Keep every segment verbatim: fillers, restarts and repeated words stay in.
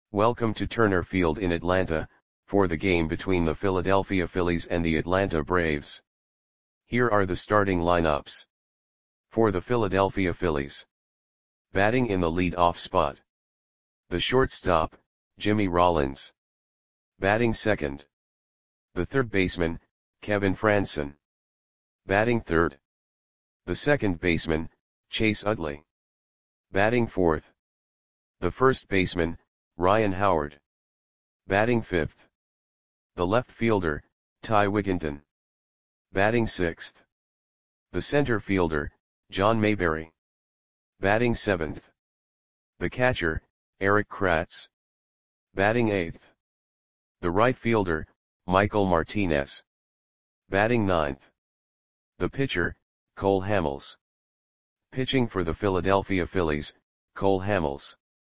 Welcome to Turner Field in Atlanta, for the game between the Philadelphia Phillies and the Atlanta Braves. Here are the starting lineups. For the Philadelphia Phillies. Batting in the lead-off spot. The shortstop, Jimmy Rollins. Batting second. The third baseman, Kevin Frandsen. Batting third. The second baseman, Chase Utley. Batting fourth. The first baseman, Ryan Howard. Batting fifth. The left fielder, Ty Wigginton. Batting sixth. The center fielder, John Mayberry. Batting seventh. The catcher, Erik Kratz. Batting eighth. The right fielder, Michael Martinez. Batting ninth. The pitcher, Cole Hamels. Pitching for the Philadelphia Phillies, Cole Hamels.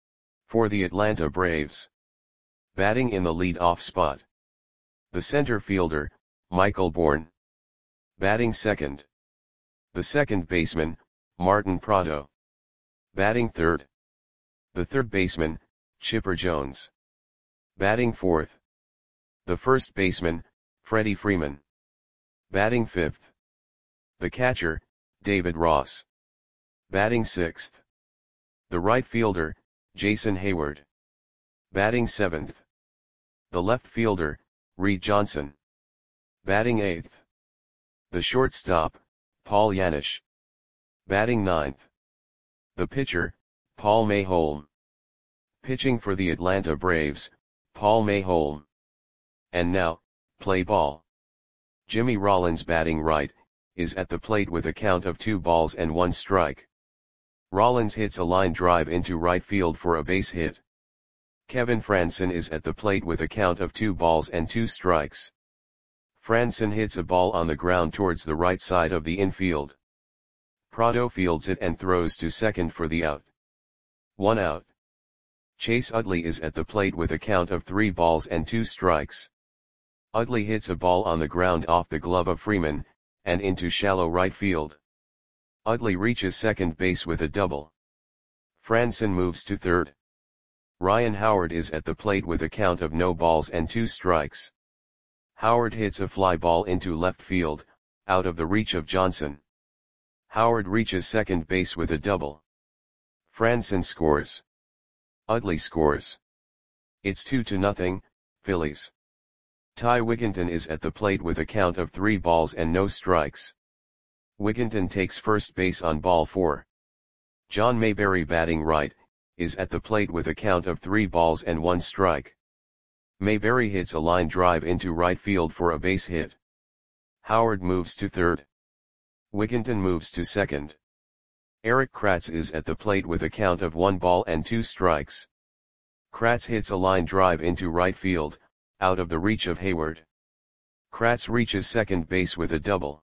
For the Atlanta Braves. Batting in the lead-off spot. The center fielder, Michael Bourn. Batting second. The second baseman, Martin Prado. Batting third. The third baseman, Chipper Jones. Batting fourth. The first baseman, Freddie Freeman. Batting fifth. The catcher, David Ross. Batting sixth. The right fielder, Jason Hayward. Batting seventh. The left fielder, Reed Johnson. Batting eighth. The shortstop, Paul Yanish. Batting ninth. The pitcher, Paul Mayholm. Pitching for the Atlanta Braves, Paul Mayholm. And now, play ball. Jimmy Rollins batting right, is at the plate with a count of two balls and one strike. Rollins hits a line drive into right field for a base hit. Kevin Frandsen is at the plate with a count of two balls and two strikes. Frandsen hits a ball on the ground towards the right side of the infield. Prado fields it and throws to second for the out. One out. Chase Utley is at the plate with a count of three balls and two strikes. Utley hits a ball on the ground off the glove of Freeman, and into shallow right field. Utley reaches second base with a double. Frandsen moves to third. Ryan Howard is at the plate with a count of no balls and two strikes. Howard hits a fly ball into left field, out of the reach of Johnson. Howard reaches second base with a double. Frandsen scores. Utley scores. It's two to nothing, Phillies. Ty Wigginton is at the plate with a count of three balls and no strikes. Wigginton takes first base on ball four. John Mayberry batting right, is at the plate with a count of three balls and one strike. Mayberry hits a line drive into right field for a base hit. Howard moves to third. Wigginton moves to second. Erik Kratz is at the plate with a count of one ball and two strikes. Kratz hits a line drive into right field, out of the reach of Hayward. Kratz reaches second base with a double.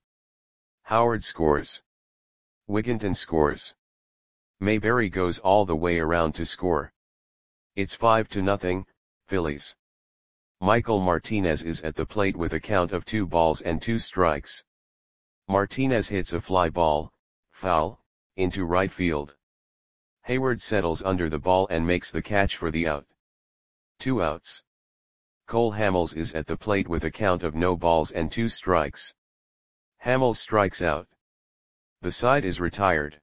Howard scores. Wigginton scores. Mayberry goes all the way around to score. It's five to nothing, Phillies. Michael Martinez is at the plate with a count of two balls and two strikes. Martinez hits a fly ball, foul, into right field. Hayward settles under the ball and makes the catch for the out. Two outs. Cole Hamels is at the plate with a count of no balls and two strikes. Hamels strikes out. The side is retired.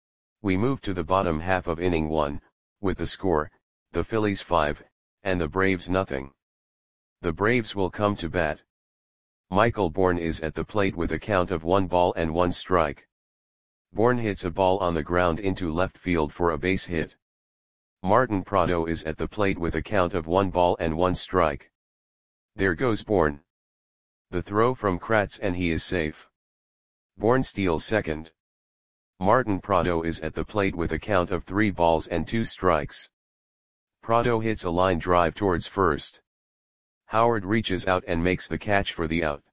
We move to the bottom half of inning one, with the score, the Phillies five, and the Braves nothing. The Braves will come to bat. Michael Bourn is at the plate with a count of one ball and one strike. Bourn hits a ball on the ground into left field for a base hit. Martin Prado is at the plate with a count of one ball and one strike. There goes Bourn. The throw from Kratz and he is safe. Bourn steals second. Martin Prado is at the plate with a count of three balls and two strikes. Prado hits a line drive towards first. Howard reaches out and makes the catch for the out.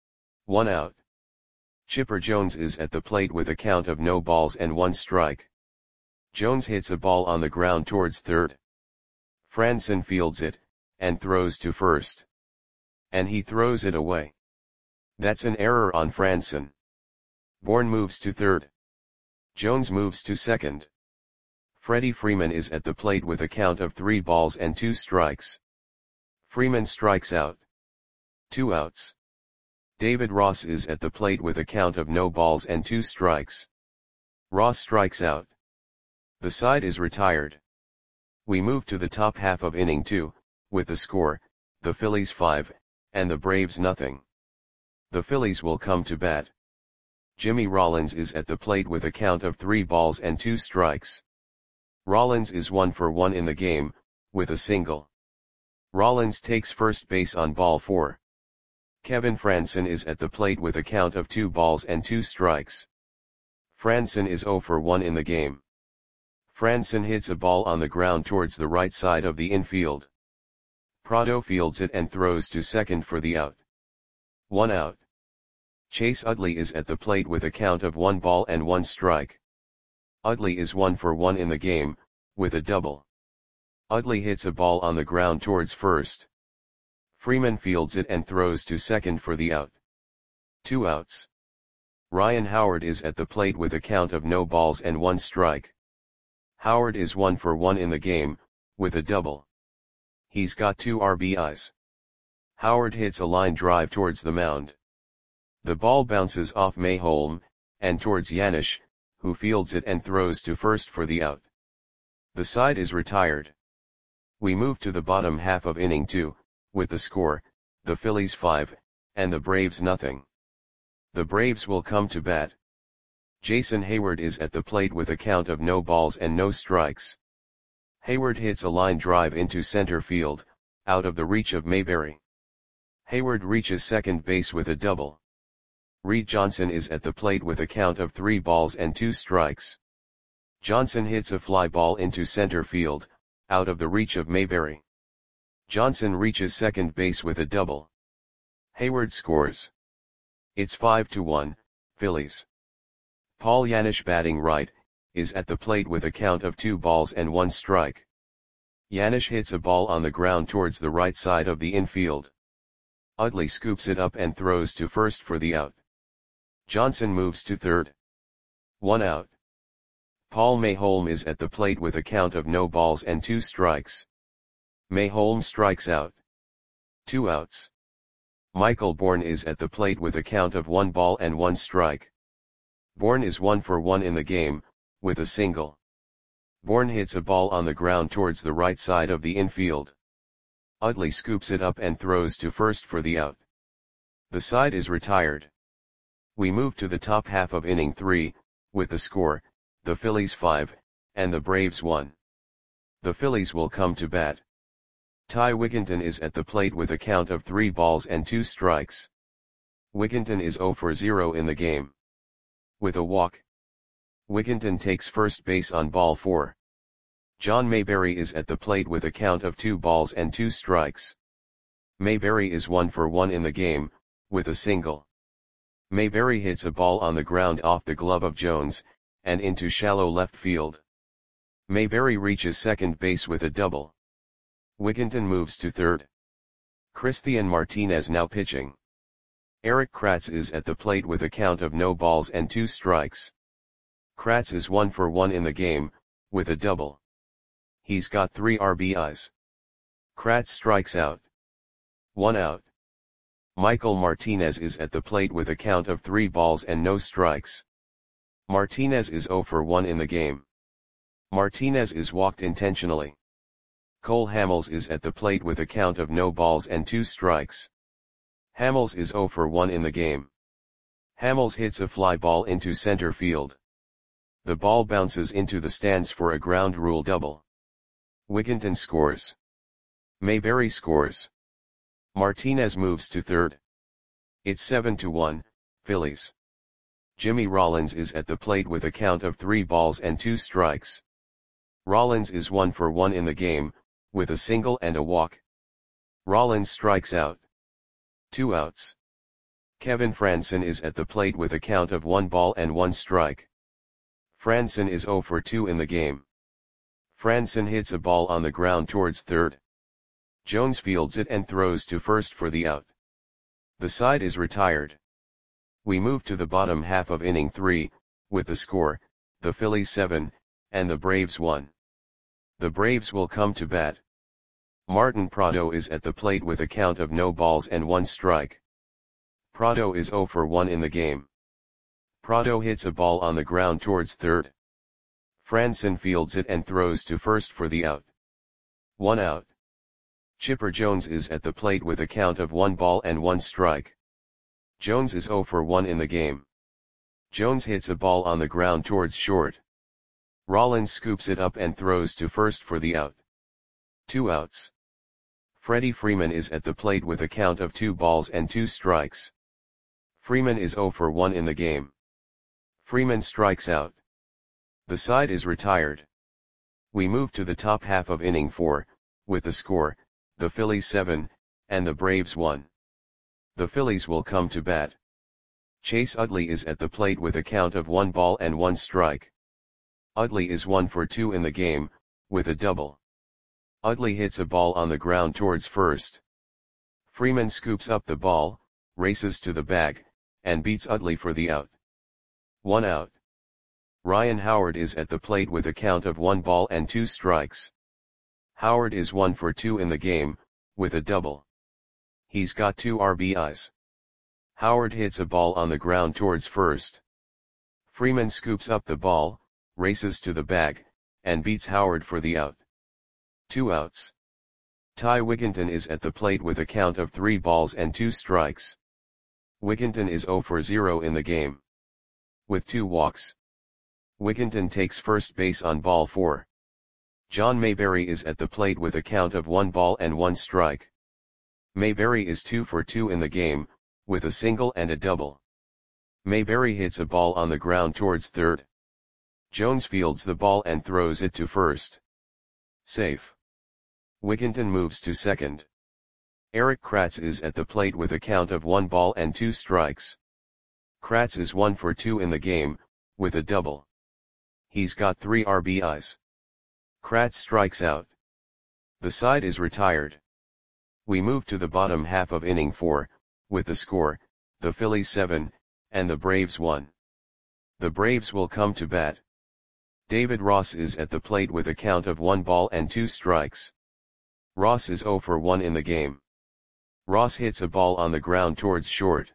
One out. Chipper Jones is at the plate with a count of no balls and one strike. Jones hits a ball on the ground towards third. Frandsen fields it, and throws to first. And he throws it away. That's an error on Frandsen. Bourn moves to third. Jones moves to second. Freddie Freeman is at the plate with a count of three balls and two strikes. Freeman strikes out. Two outs. David Ross is at the plate with a count of no balls and two strikes. Ross strikes out. The side is retired. We move to the top half of inning two, with the score, the Phillies five, and the Braves nothing. The Phillies will come to bat. Jimmy Rollins is at the plate with a count of three balls and two strikes. Rollins is one for one in the game, with a single. Rollins takes first base on ball four. Kevin Frandsen is at the plate with a count of two balls and two strikes. Frandsen is zero for one in the game. Frandsen hits a ball on the ground towards the right side of the infield. Prado fields it and throws to second for the out. One out. Chase Utley is at the plate with a count of one ball and one strike. Utley is one for one in the game, with a double. Utley hits a ball on the ground towards first. Freeman fields it and throws to second for the out. Two outs. Ryan Howard is at the plate with a count of no balls and one strike. Howard is one for one in the game, with a double. He's got two R B Is. Howard hits a line drive towards the mound. The ball bounces off Mayholm, and towards Yanish, who fields it and throws to first for the out. The side is retired. We move to the bottom half of inning two, with the score, the Phillies five, and the Braves nothing. The Braves will come to bat. Jason Hayward is at the plate with a count of no balls and no strikes. Hayward hits a line drive into center field, out of the reach of Mayberry. Hayward reaches second base with a double. Reed Johnson is at the plate with a count of three balls and two strikes. Johnson hits a fly ball into center field, out of the reach of Mayberry. Johnson reaches second base with a double. Hayward scores. It's five to one, Phillies. Paul Yanish, batting right, is at the plate with a count of two balls and one strike. Yanish hits a ball on the ground towards the right side of the infield. Utley scoops it up and throws to first for the out. Johnson moves to third. One out. Paul Mayholm is at the plate with a count of no balls and two strikes. Mayholm strikes out. Two outs. Michael Bourne is at the plate with a count of one ball and one strike. Bourne is one for one in the game, with a single. Bourne hits a ball on the ground towards the right side of the infield. Utley scoops it up and throws to first for the out. The side is retired. We move to the top half of inning three, with the score, the Phillies five, and the Braves one. The Phillies will come to bat. Ty Wigginton is at the plate with a count of three balls and two strikes. Wigginton is zero for zero in the game. With a walk. Wigginton takes first base on ball four. John Mayberry is at the plate with a count of two balls and two strikes. Mayberry is one for one in the game, with a single. Mayberry hits a ball on the ground off the glove of Jones, and into shallow left field. Mayberry reaches second base with a double. Wigginton moves to third. Christian Martinez now pitching. Eric Kratz is at the plate with a count of no balls and two strikes. Kratz is one for one in the game, with a double. He's got three R B Is. Kratz strikes out. One out. Michael Martinez is at the plate with a count of three balls and no strikes. Martinez is zero for one in the game. Martinez is walked intentionally. Cole Hamels is at the plate with a count of no balls and two strikes. Hamels is zero for one in the game. Hamels hits a fly ball into center field. The ball bounces into the stands for a ground rule double. Wigginton scores. Mayberry scores. Martinez moves to third. It's seven to one, Phillies. Jimmy Rollins is at the plate with a count of three balls and two strikes. Rollins is one for one in the game, with a single and a walk. Rollins strikes out. Two outs. Kevin Frandsen is at the plate with a count of one ball and one strike. Frandsen is zero for two in the game. Frandsen hits a ball on the ground towards third. Jones fields it and throws to first for the out. The side is retired. We move to the bottom half of inning three, with the score, the Phillies seven, and the Braves one. The Braves will come to bat. Martin Prado is at the plate with a count of no balls and one strike. Prado is zero for one in the game. Prado hits a ball on the ground towards third. Franson fields it and throws to first for the out. One out. Chipper Jones is at the plate with a count of one ball and one strike. Jones is zero for one in the game. Jones hits a ball on the ground towards short. Rollins scoops it up and throws to first for the out. Two outs. Freddie Freeman is at the plate with a count of two balls and two strikes. Freeman is zero for one in the game. Freeman strikes out. The side is retired. We move to the top half of inning four, with the score, the Phillies seven, and the Braves one. The Phillies will come to bat. Chase Utley is at the plate with a count of one ball and one strike. Utley is one for two in the game, with a double. Utley hits a ball on the ground towards first. Freeman scoops up the ball, races to the bag, and beats Utley for the out. One out. Ryan Howard is at the plate with a count of one ball and two strikes. Howard is one for two in the game, with a double. He's got two R B Is. Howard hits a ball on the ground towards first. Freeman scoops up the ball, races to the bag, and beats Howard for the out. Two outs. Ty Wigginton is at the plate with a count of three balls and two strikes. Wigginton is zero for zero in the game. With two walks. Wigginton takes first base on ball four. John Mayberry is at the plate with a count of one ball and one strike. Mayberry is two for two in the game, with a single and a double. Mayberry hits a ball on the ground towards third. Jones fields the ball and throws it to first. Safe. Wigginton moves to second. Eric Kratz is at the plate with a count of one ball and two strikes. Kratz is one for two in the game, with a double. He's got three R B Is. Kratz strikes out. The side is retired. We move to the bottom half of inning four, with the score, the Phillies seven, and the Braves one. The Braves will come to bat. David Ross is at the plate with a count of one ball and two strikes. Ross is zero for one in the game. Ross hits a ball on the ground towards short.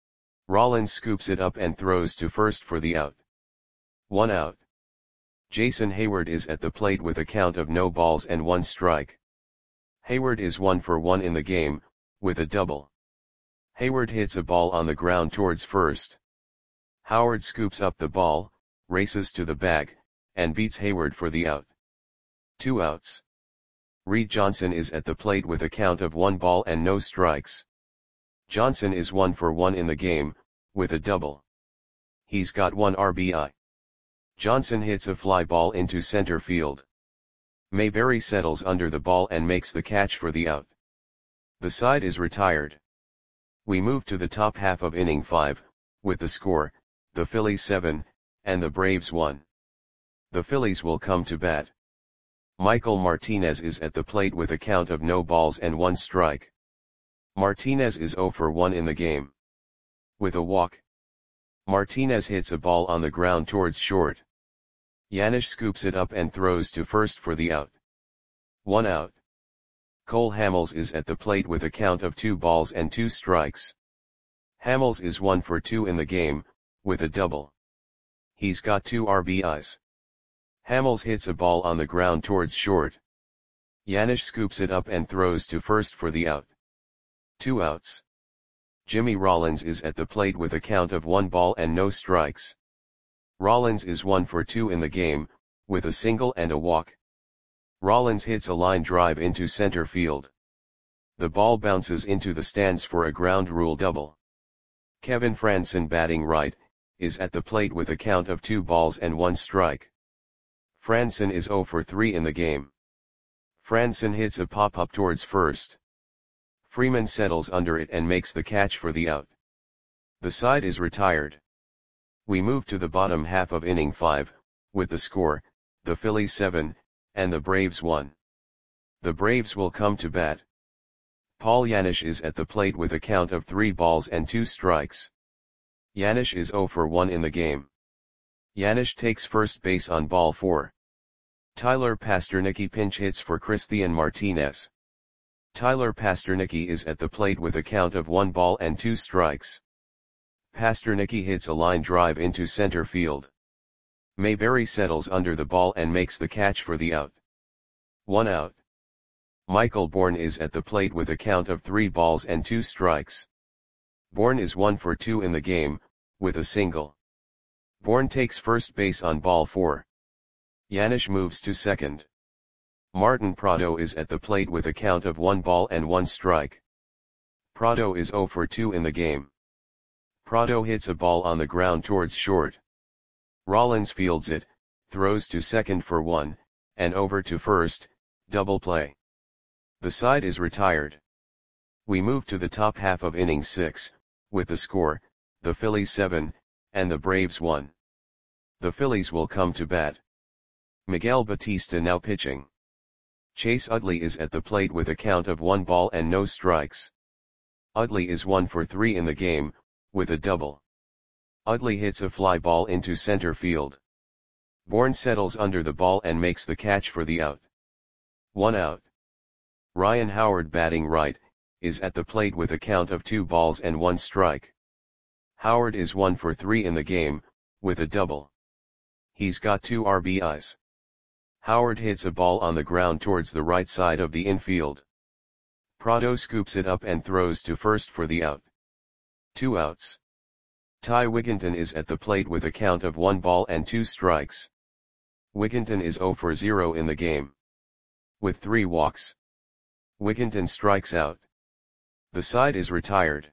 Rollins scoops it up and throws to first for the out. One out. Jason Hayward is at the plate with a count of no balls and one strike. Hayward is one for one in the game, with a double. Hayward hits a ball on the ground towards first. Howard scoops up the ball, races to the bag, and beats Hayward for the out. Two outs. Reed Johnson is at the plate with a count of one ball and no strikes. Johnson is one for one in the game, with a double. He's got one R B I. Johnson hits a fly ball into center field. Mayberry settles under the ball and makes the catch for the out. The side is retired. We move to the top half of inning five, with the score, the Phillies seven, and the Braves one. The Phillies will come to bat. Michael Martinez is at the plate with a count of no balls and one strike. Martinez is zero for one in the game. With a walk. Martinez hits a ball on the ground towards short. Yanish scoops it up and throws to first for the out. One out. Cole Hamels is at the plate with a count of two balls and two strikes. Hamels is one for two in the game, with a double. He's got two R B Is. Hamels hits a ball on the ground towards short. Yanish scoops it up and throws to first for the out. Two outs. Jimmy Rollins is at the plate with a count of one ball and no strikes. Rollins is one for two in the game, with a single and a walk. Rollins hits a line drive into center field. The ball bounces into the stands for a ground rule double. Kevin Franson, batting right, is at the plate with a count of two balls and one strike. Franson is zero for three in the game. Franson hits a pop-up towards first. Freeman settles under it and makes the catch for the out. The side is retired. We move to the bottom half of inning five, with the score, the Phillies seven, and the Braves one. The Braves will come to bat. Paul Yanish is at the plate with a count of three balls and two strikes. Yanish is zero for one in the game. Yanish takes first base on ball four. Tyler Pastornicky pinch hits for Christian Martinez. Tyler Pastornicky is at the plate with a count of one ball and two strikes. Pastornicky hits a line drive into center field. Mayberry settles under the ball and makes the catch for the out. One out. Michael Bourne is at the plate with a count of three balls and two strikes. Bourne is one for two in the game, with a single. Bourne takes first base on ball four. Yanish moves to second. Martin Prado is at the plate with a count of one ball and one strike. Prado is zero for two in the game. Prado hits a ball on the ground towards short. Rollins fields it, throws to second for one, and over to first, double play. The side is retired. We move to the top half of inning six, with the score, the Phillies seven, and the Braves one. The Phillies will come to bat. Miguel Batista now pitching. Chase Utley is at the plate with a count of one ball and no strikes. Utley is one for three in the game, with a double. Utley hits a fly ball into center field. Bourne settles under the ball and makes the catch for the out. One out. Ryan Howard batting right, is at the plate with a count of two balls and one strike. Howard is one for three in the game, with a double. He's got two R B Is. Howard hits a ball on the ground towards the right side of the infield. Prado scoops it up and throws to first for the out. Two outs. Ty Wigginton is at the plate with a count of one ball and two strikes. Wigginton is zero for zero in the game. With three walks. Wigginton strikes out. The side is retired.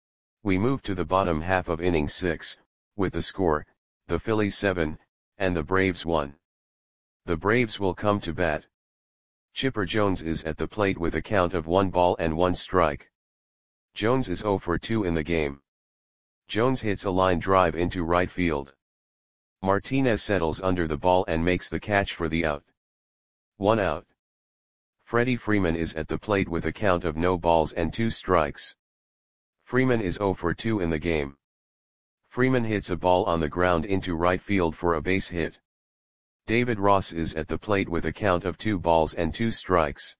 We move to the bottom half of inning six, with the score, the Phillies seven, and the Braves one. The Braves will come to bat. Chipper Jones is at the plate with a count of one ball and one strike. Jones is zero for two in the game. Jones hits a line drive into right field. Martinez settles under the ball and makes the catch for the out. One out. Freddie Freeman is at the plate with a count of no balls and two strikes. Freeman is zero for two in the game. Freeman hits a ball on the ground into right field for a base hit. David Ross is at the plate with a count of two balls and two strikes.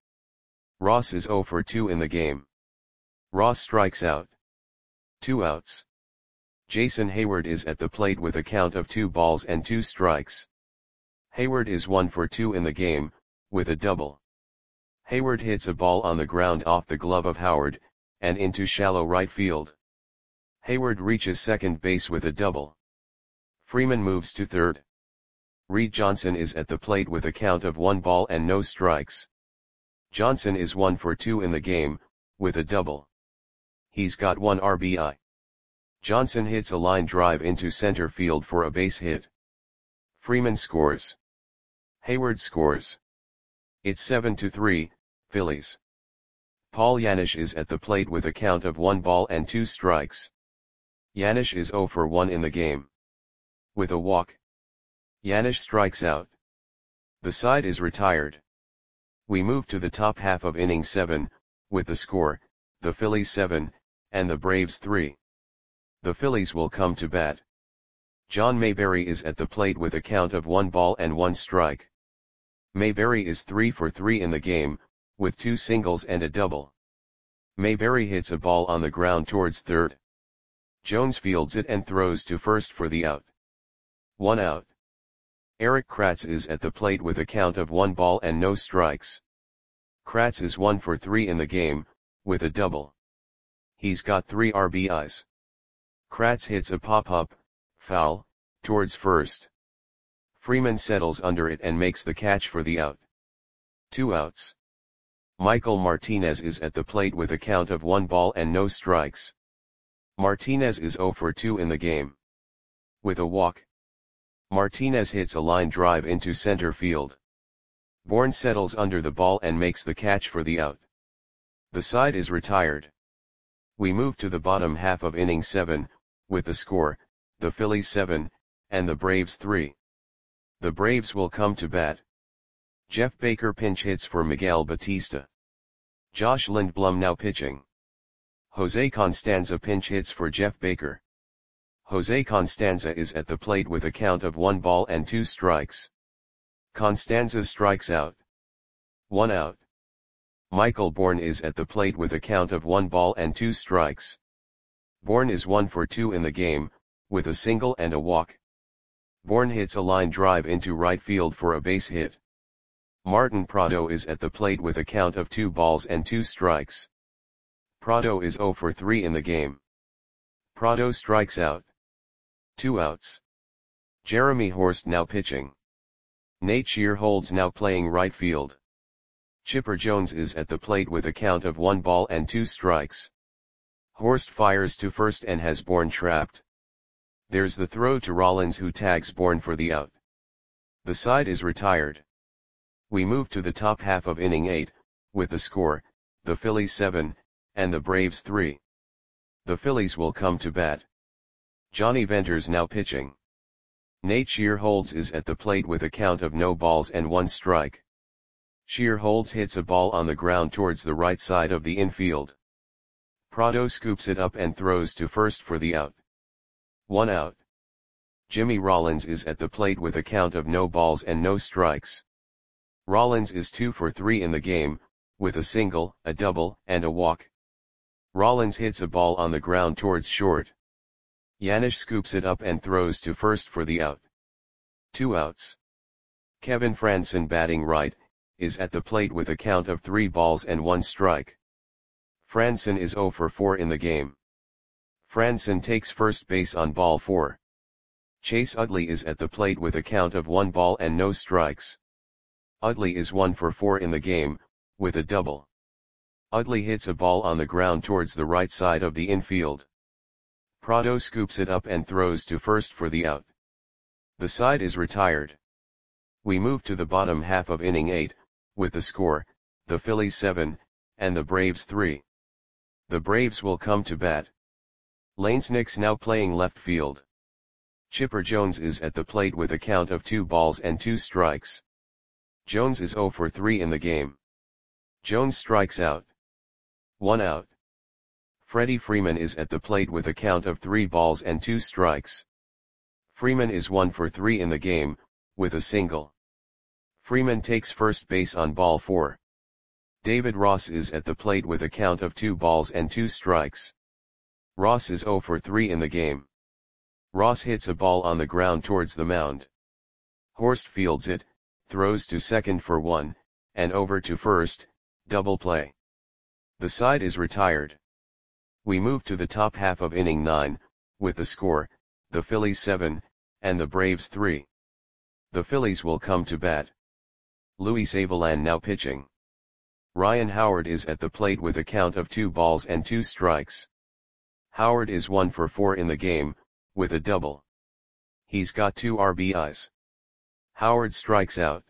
Ross is zero for two in the game. Ross strikes out. Two outs. Jason Hayward is at the plate with a count of two balls and two strikes. Hayward is one for two in the game, with a double. Hayward hits a ball on the ground off the glove of Howard, and into shallow right field. Hayward reaches second base with a double. Freeman moves to third. Reed Johnson is at the plate with a count of one ball and no strikes. Johnson is one for two in the game, with a double. He's got one R B I. Johnson hits a line drive into center field for a base hit. Freeman scores. Hayward scores. It's seven to three, Phillies. Paul Yanish is at the plate with a count of one ball and two strikes. Yanish is zero for one in the game. With a walk. Yanish strikes out. The side is retired. We move to the top half of inning seven, with the score, the Phillies seven, and the Braves three. The Phillies will come to bat. John Mayberry is at the plate with a count of one ball and one strike. Mayberry is three for three in the game, with two singles and a double. Mayberry hits a ball on the ground towards third. Jones fields it and throws to first for the out. One out. Eric Kratz is at the plate with a count of one ball and no strikes. Kratz is one for three in the game, with a double. He's got three R B Is. Kratz hits a pop-up, foul, towards first. Freeman settles under it and makes the catch for the out. Two outs. Michael Martinez is at the plate with a count of one ball and no strikes. Martinez is zero for two in the game. With a walk. Martinez hits a line drive into center field. Bourne settles under the ball and makes the catch for the out. The side is retired. We move to the bottom half of inning seven, with the score, the Phillies seven, and the Braves three. The Braves will come to bat. Jeff Baker pinch hits for Miguel Batista. Josh Lindblom now pitching. Jose Constanza pinch hits for Jeff Baker. Jose Constanza is at the plate with a count of one ball and two strikes. Constanza strikes out. One out. Michael Bourne is at the plate with a count of one ball and two strikes. Bourne is one for two in the game, with a single and a walk. Bourne hits a line drive into right field for a base hit. Martin Prado is at the plate with a count of two balls and two strikes. Prado is zero for three in the game. Prado strikes out. Two outs. Jeremy Horst now pitching. Nate Shearholds now playing right field. Chipper Jones is at the plate with a count of one ball and two strikes. Horst fires to first and has Bourne trapped. There's the throw to Rollins, who tags Bourne for the out. The side is retired. We move to the top half of inning eight, with the score, the Phillies seven, and the Braves three. The Phillies will come to bat. Johnny Venters now pitching. Nate Shearholds is at the plate with a count of no balls and one strike. Shearholds hits a ball on the ground towards the right side of the infield. Prado scoops it up and throws to first for the out. One out. Jimmy Rollins is at the plate with a count of no balls and no strikes. Rollins is two for three in the game, with a single, a double, and a walk. Rollins hits a ball on the ground towards short. Yanish scoops it up and throws to first for the out. Two outs. Kevin Franson, batting right, is at the plate with a count of three balls and one strike. Franson is zero for four in the game. Franson takes first base on ball four. Chase Utley is at the plate with a count of one ball and no strikes. Utley is one for four in the game, with a double. Utley hits a ball on the ground towards the right side of the infield. Prado scoops it up and throws to first for the out. The side is retired. We move to the bottom half of inning eight, with the score, the Phillies seven, and the Braves three. The Braves will come to bat. Lane Snicks now playing left field. Chipper Jones is at the plate with a count of two balls and two strikes. Jones is zero for three in the game. Jones strikes out. One out. Freddie Freeman is at the plate with a count of three balls and two strikes. Freeman is one for three in the game, with a single. Freeman takes first base on ball four. David Ross is at the plate with a count of two balls and two strikes. Ross is zero for three in the game. Ross hits a ball on the ground towards the mound. Horst fields it, throws to second for one, and over to first, double play. The side is retired. We move to the top half of inning nine, with the score, the Phillies seven, and the Braves three. The Phillies will come to bat. Luis Avilan now pitching. Ryan Howard is at the plate with a count of two balls and two strikes. Howard is one for four in the game, with a double. He's got two R B Is. Howard strikes out.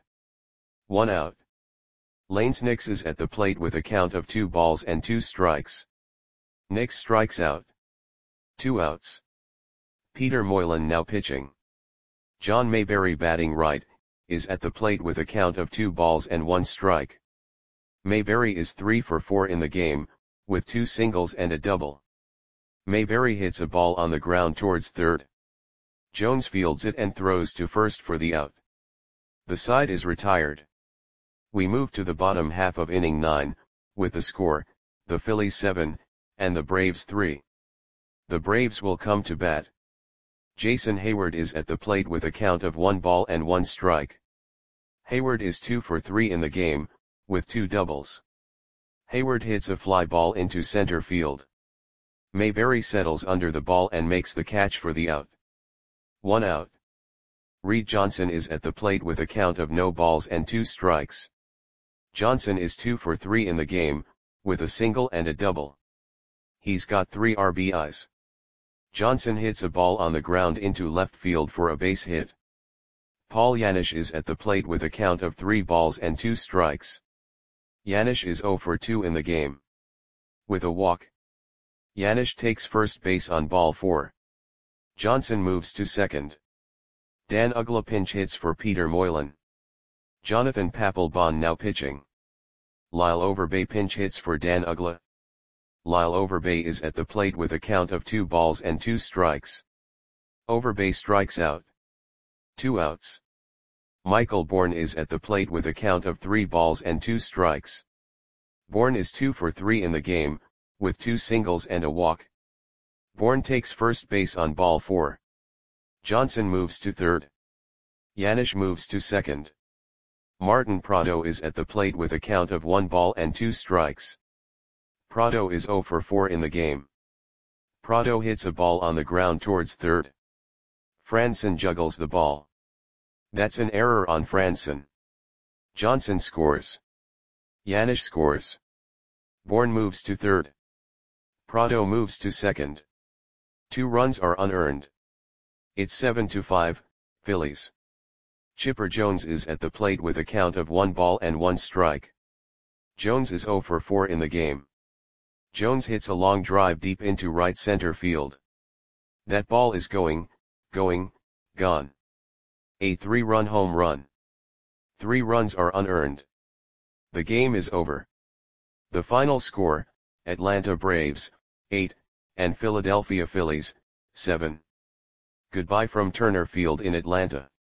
One out. Lane Snicks is at the plate with a count of two balls and two strikes. Nix strikes out. Two outs. Peter Moylan now pitching. John Mayberry, batting right, is at the plate with a count of two balls and one strike. Mayberry is three for four in the game, with two singles and a double. Mayberry hits a ball on the ground towards third. Jones fields it and throws to first for the out. The side is retired. We move to the bottom half of inning nine, with the score, the Phillies seven, and the Braves three. The Braves will come to bat. Jason Hayward is at the plate with a count of one ball and one strike. Hayward is two for three in the game, with two doubles. Hayward hits a fly ball into center field. Mayberry settles under the ball and makes the catch for the out. One out. Reed Johnson is at the plate with a count of no balls and two strikes. Johnson is two for three in the game, with a single and a double. He's got three R B Is. Johnson hits a ball on the ground into left field for a base hit. Paul Yanish is at the plate with a count of three balls and two strikes. Yanish is zero for two in the game. With a walk. Yanish takes first base on ball four. Johnson moves to second. Dan Uggla pinch hits for Peter Moylan. Jonathan Papelbon now pitching. Lyle Overbay pinch hits for Dan Uggla. Lyle Overbay is at the plate with a count of two balls and two strikes. Overbay strikes out. Two outs. Michael Bourne is at the plate with a count of three balls and two strikes. Bourne is two for three in the game, with two singles and a walk. Bourne takes first base on ball four. Johnson moves to third. Yanesh moves to second. Martin Prado is at the plate with a count of one ball and two strikes. Prado is zero for four in the game. Prado hits a ball on the ground towards third. Franson juggles the ball. That's an error on Franson. Johnson scores. Yanesh scores. Bourne moves to third. Prado moves to second. Two runs are unearned. It's seven to five, Phillies. Chipper Jones is at the plate with a count of one ball and one strike. Jones is zero for four in the game. Jones hits a long drive deep into right center field. That ball is going, going, gone. A three-run home run. Three runs are unearned. The game is over. The final score, Atlanta Braves, eight, and Philadelphia Phillies, seven. Goodbye from Turner Field in Atlanta.